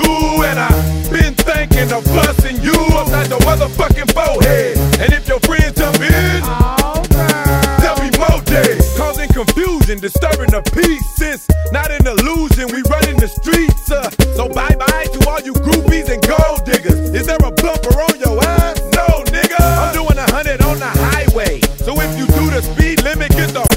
you, and I've been thinking of busting you upside the motherfucking forehead. And if your friends jump in, there'll be more days, causing confusion, disturbing the peace. Since not an illusion, we running the streets. So bye bye to all you groupies and gold diggers. Is there a bumper on